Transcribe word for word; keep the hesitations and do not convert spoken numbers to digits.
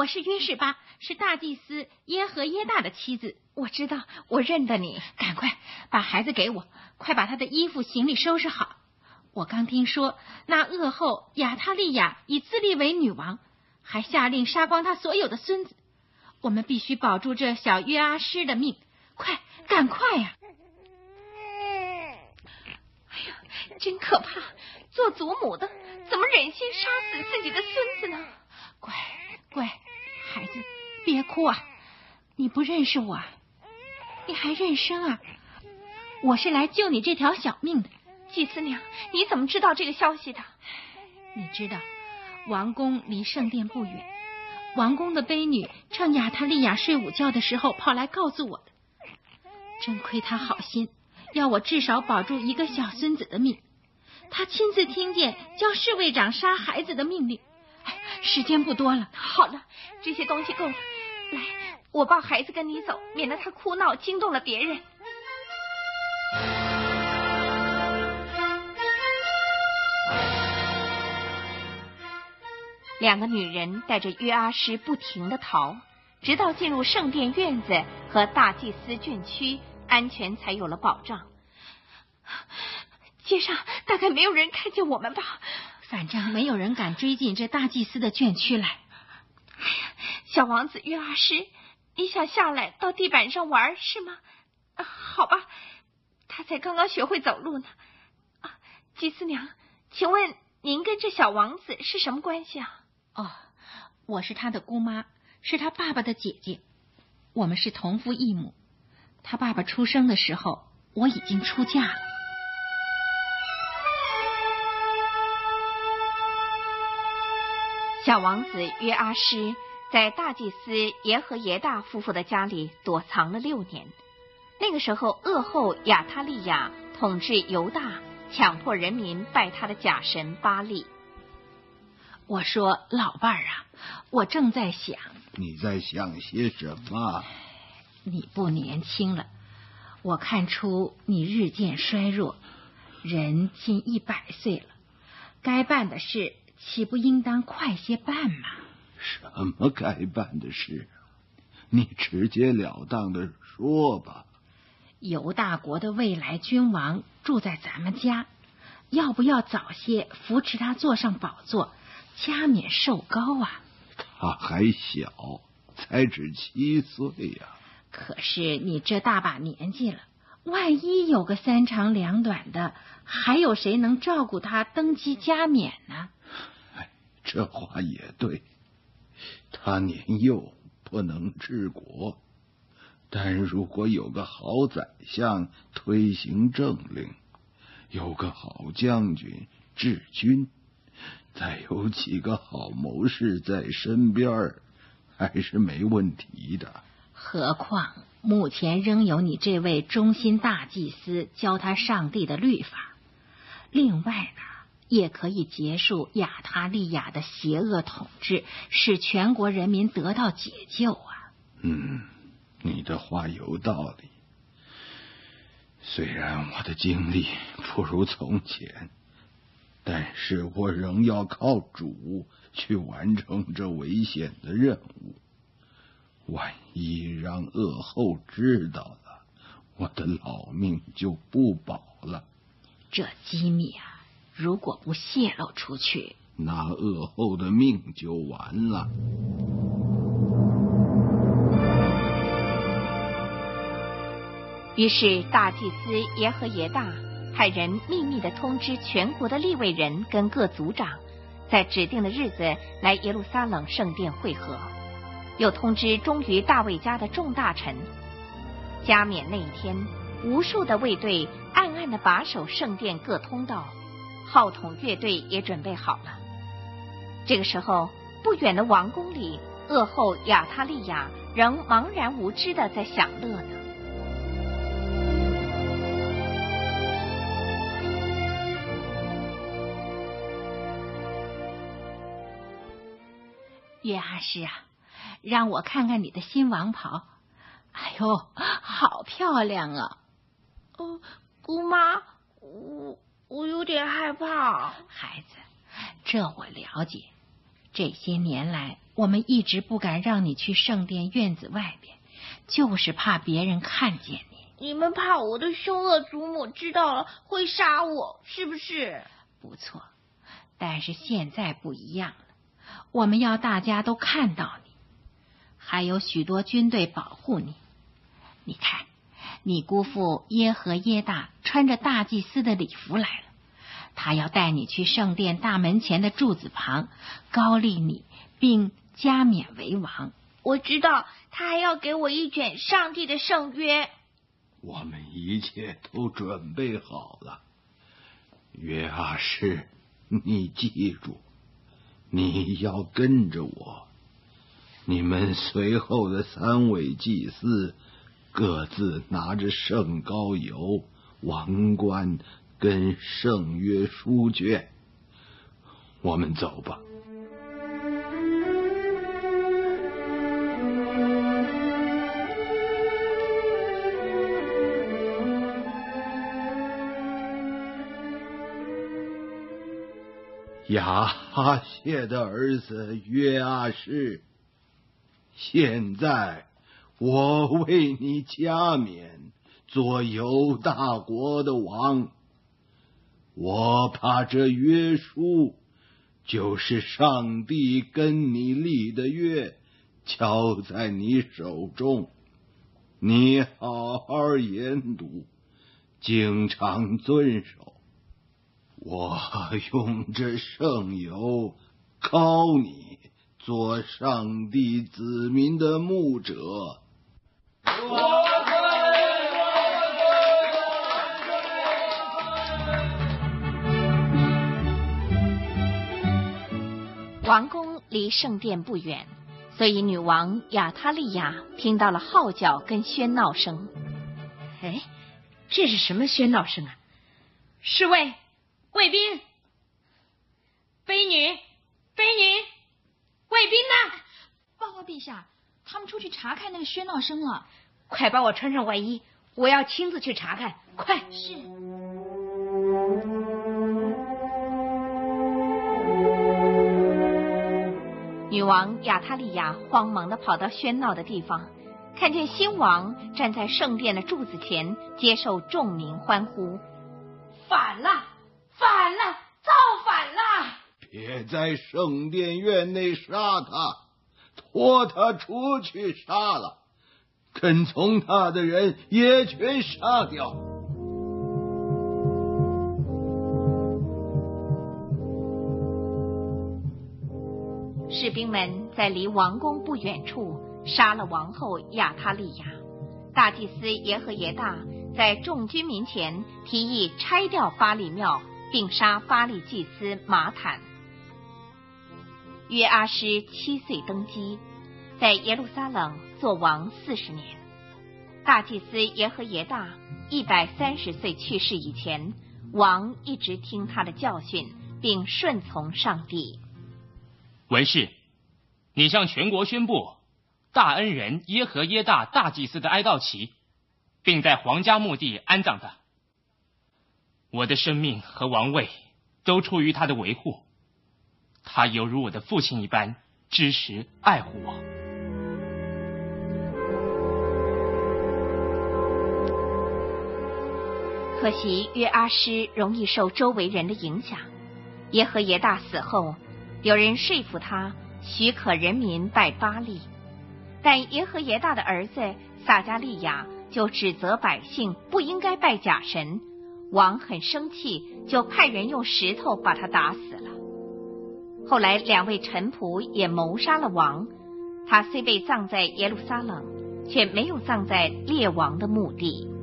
是约示巴，是大祭司耶和耶大的妻子。 我知道，我认得你。 赶快把孩子给我，快把他的衣服行李收拾好。我刚听说那恶后亚他利亚已自立为女王，还下令杀光他所有的孙子。我们必须保住这小约阿施的命，快，赶快呀！ 哎呀，真可怕！做祖母的怎么忍心杀死自己的孙子呢？ 乖乖，孩子，别哭啊！你不认识我啊？你还认生啊？我是来救你这条小命的。 祭司娘，你怎么知道这个消息的？ 你知道，王宫离圣殿不远，王宫的婢女趁亚他利亚睡午觉的时候跑来告诉我的。真亏他好心，要我至少保住一个小孙子的命。他亲自听见叫侍卫长杀孩子的命令。哎，时间不多了。 好了，这些东西够了。来，我抱孩子跟你走，免得他哭闹惊动了别人。两个女人带着约阿施不停地逃，直到进入圣殿院子和大祭司眷区，安全才有了保障。街上大概没有人看见我们吧？ 反正没有人敢追进这大祭司的眷区来。 哎呀，小王子约阿施，你想下来到地板上玩是吗？啊，好吧，他才刚刚学会走路呢。啊，祭司娘，请问您跟这小王子是什么关系啊？ 哦，我是他的姑妈，是他爸爸的姐姐，我们是同父异母。他爸爸出生的时候，我已经出嫁了。 小王子约阿施在大祭司耶和耶大夫妇的家里躲藏了六年。那个时候，恶后亚他利亚统治犹大，强迫人民拜他的假神巴力。 我说，老伴儿啊，我正在想。 你在想些什么？ 你不年轻了，我看出你日渐衰弱，人近一百岁了，该办的事岂不应当快些办吗？ 什么该办的事？你直截了当的说吧。 犹大国的未来君王住在咱们家，要不要早些扶持他坐上宝座，加冕受膏啊？ 他还小，才只七岁呀、啊。 可是你这大把年纪了，万一有个三长两短的，还有谁能照顾他登基加冕呢？ 哎，这话也对，他年幼不能治国，但如果有个好宰相推行政令，有个好将军治军，再有几个好谋士在身边，还是没问题的。 何况目前仍有你这位忠心大祭司教他上帝的律法。另外呢，也可以结束亚他利亚的邪恶统治，使全国人民得到解救啊。 嗯，你的话有道理。虽然我的精力不如从前，但是我仍要靠主去完成这危险的任务。万一让恶后知道了，我的老命就不保了。 这机密啊，如果不泄露出去， 那恶后的命就完了。 于是大祭司耶和耶大派人秘密地通知全国的利未人跟各族长，在指定的日子来耶路撒冷圣殿会合，又通知忠于大卫家的众大臣。加冕那一天，无数的卫队暗暗地把守圣殿各通道，号筒乐队也准备好了。这个时候，不远的王宫里，恶后亚他利亚仍茫然无知地在享乐呢。 约阿施啊，让我看看你的新王袍。哎呦，好漂亮啊！ 哦，姑妈，我我有点害怕。 孩子，这我了解。 这些年来，我们一直不敢让你去圣殿院子外边，就是怕别人看见你。 你们怕我的凶恶祖母知道了会杀我，是不是？ 不错，但是现在不一样了，我们要大家都看到你，还有许多军队保护你。你看，你姑父耶和耶大穿着大祭司的礼服来了，他要带你去圣殿大门前的柱子旁，高立你，并加冕为王。 我知道，他还要给我一卷上帝的圣约。 我们一切都准备好了。约阿施，你记住，你要跟着我。你们随后的三位祭司各自拿着圣膏油、王冠跟圣约书卷。我们走吧。亚哈谢的儿子约阿施，现在我为你加冕做犹大国的王。我把这约书，就是上帝跟你立的约，交在你手中，你好好研读，经常遵守。我用这圣油膏你，做上帝子民的牧者。 王宫离圣殿不远，所以女王亚他利亚听到了号角跟喧闹声。 哎，这是什么喧闹声啊？侍卫、卫兵、妃女、妃女、卫兵呢？ 报告陛下，他们出去查看那个喧闹声了。 快帮我穿上外衣，我要亲自去查看。快！ 是。 女王亚他利亚慌忙地跑到喧闹的地方，看见新王站在圣殿的柱子前，接受众民欢呼。 反了！反了！造反了！ 别在圣殿院内杀他，拖他出去杀了，跟从他的人也全杀掉。 士兵们在离王宫不远处杀了王后亚他利亚。大祭司耶和耶大在众居民前提议拆掉巴力庙，并杀巴力祭司马坦。约阿施七岁登基，在耶路撒冷做王四十年。大祭司耶和耶大一百三十岁去世以前，王一直听他的教训，并顺从上帝。 文士，你向全国宣布大恩人耶和耶大大祭司的哀悼旗，并在皇家墓地安葬他。我的生命和王位都出于他的维护，他犹如我的父亲一般支持爱护我。 可惜约阿施容易受周围人的影响，耶和耶大死后，有人说服他许可人民拜巴力，但耶和耶大的儿子撒迦利亚就指责百姓不应该拜假神。王很生气，就派人用石头把他打死了。后来两位臣仆也谋杀了王，他虽被葬在耶路撒冷，却没有葬在列王的墓地。